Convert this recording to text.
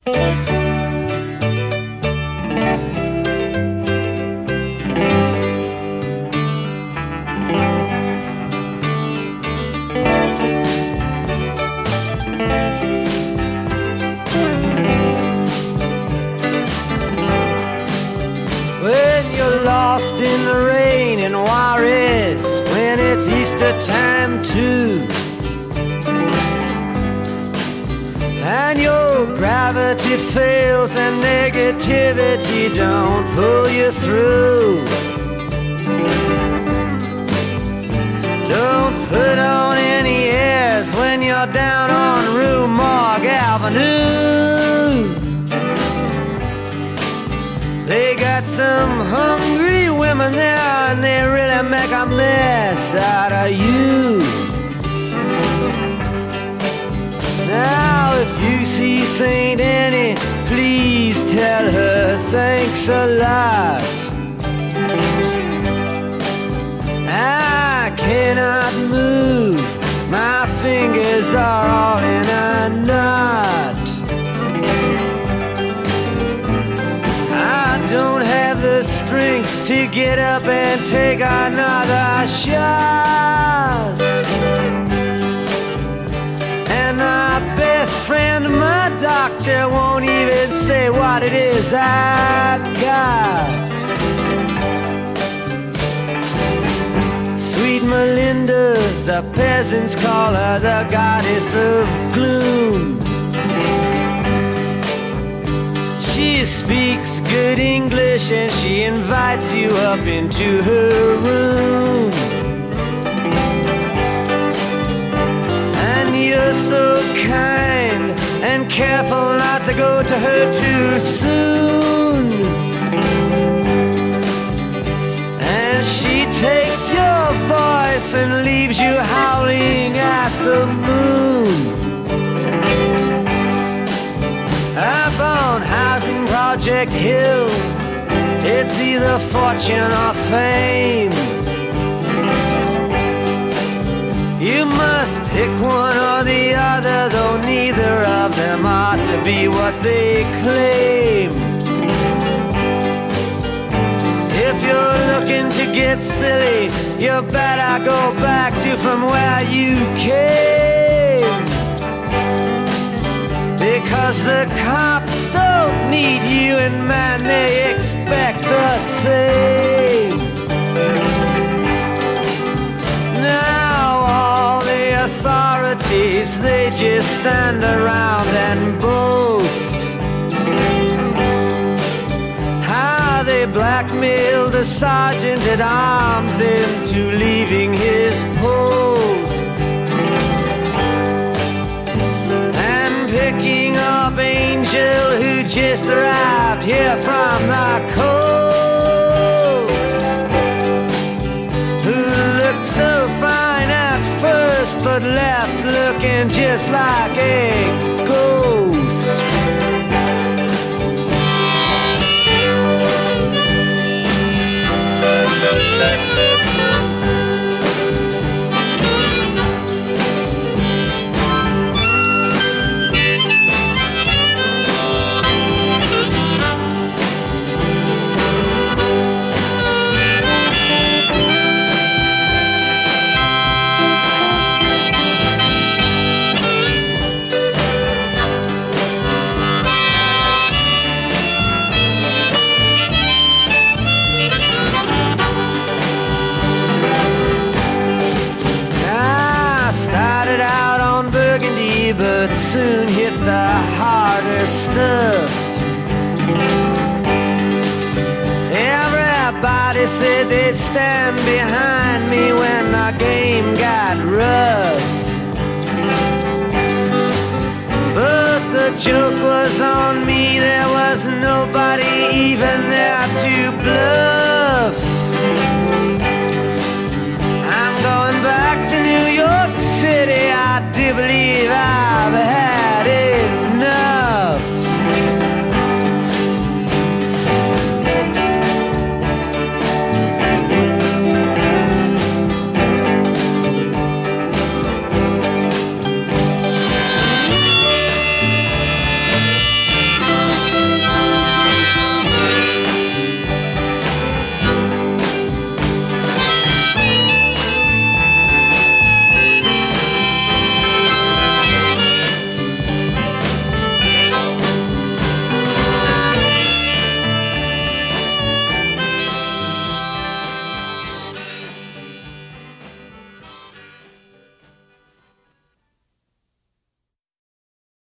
When you're lost in the rain in Juarez, when it's Easter time too, and your gravity fails and negativity don't pull you through, don't put on any airs when you're down on Rue Morgue Avenue. They got some hungry women there and they really make a mess out of you. Now if you see St. Annie, please tell her thanks a lot. I cannot move, my fingers are all in a knot. I don't have the strength to get up and take another shot. And my best friend, my doctor, won't even say what it is I got. Sweet Melinda, the peasants call her the goddess of gloom. She speaks good English and she invites you up into her room. And you're so kind and careful not to go to her too soon. And she takes your voice and leaves you howling at the moon. Up on Housing Project Hill, it's either fortune or fame. You must pick one or the other, though neither of them ought to be what they claim. If you're looking to get silly, you better go back to from where you came. Because the cops don't need you and man, they expect the same. Now all the authorities, they just stand around and boast how they blackmailed the sergeant at arms into leaving his post. Picking up Angel, who just arrived here from the coast, who looked so fine at first but left looking just like a ghost. But soon hit the harder stuff. Everybody said they'd stand behind me when the game got rough. But the joke was on me, there was nobody even there to bluff. I'm going back to New York City, I do believe I've had